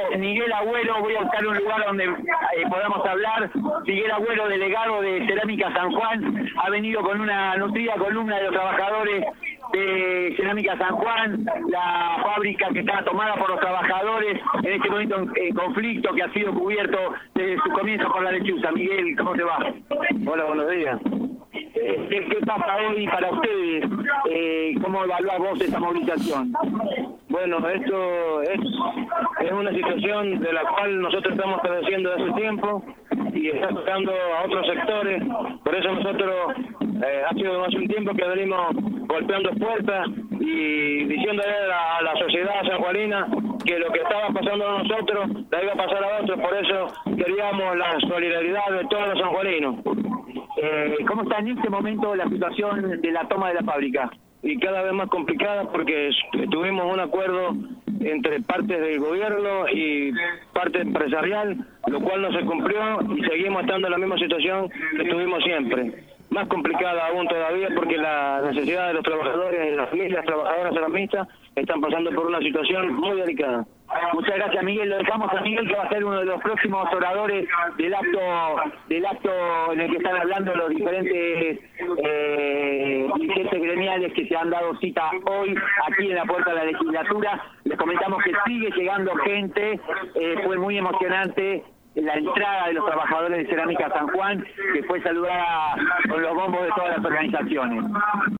Miguel Agüero, voy a buscar un lugar donde podamos hablar. Miguel Agüero, delegado de Cerámica San Juan, ha venido con una nutrida columna de los trabajadores de Cerámica San Juan, la fábrica que está tomada por los trabajadores en este momento en conflicto, que ha sido cubierto desde su comienzo por la lechuza. Miguel, ¿cómo te va? Hola, buenos días. ¿Qué pasa hoy para ustedes? ¿Cómo evaluás vos esta movilización? Bueno, esto es una situación de la cual nosotros estamos padeciendo desde hace tiempo y está tocando a otros sectores. Por eso nosotros ha sido hace un tiempo que venimos golpeando puertas y diciéndole a la sociedad sanjuanina que lo que estaba pasando a nosotros la iba a pasar a otros. Por eso queríamos la solidaridad de todos los sanjuaninos. ¿Cómo está en este momento la situación de la toma de la fábrica? Y cada vez más complicada porque tuvimos un acuerdo entre partes del gobierno y parte empresarial, lo cual no se cumplió y seguimos estando en la misma situación que tuvimos siempre. Más complicada aún todavía porque la necesidad de los trabajadores y las familias trabajadoras ceramistas están pasando por una situación muy delicada. Muchas gracias, Miguel. Lo dejamos a Miguel, que va a ser uno de los próximos oradores del acto en el que están hablando los diferentes dirigentes gremiales que se han dado cita hoy aquí en la puerta de la legislatura. Les comentamos que sigue llegando gente. Fue muy emocionante la entrada de los trabajadores de Cerámica San Juan, que fue saludada con los bombos de todas las organizaciones.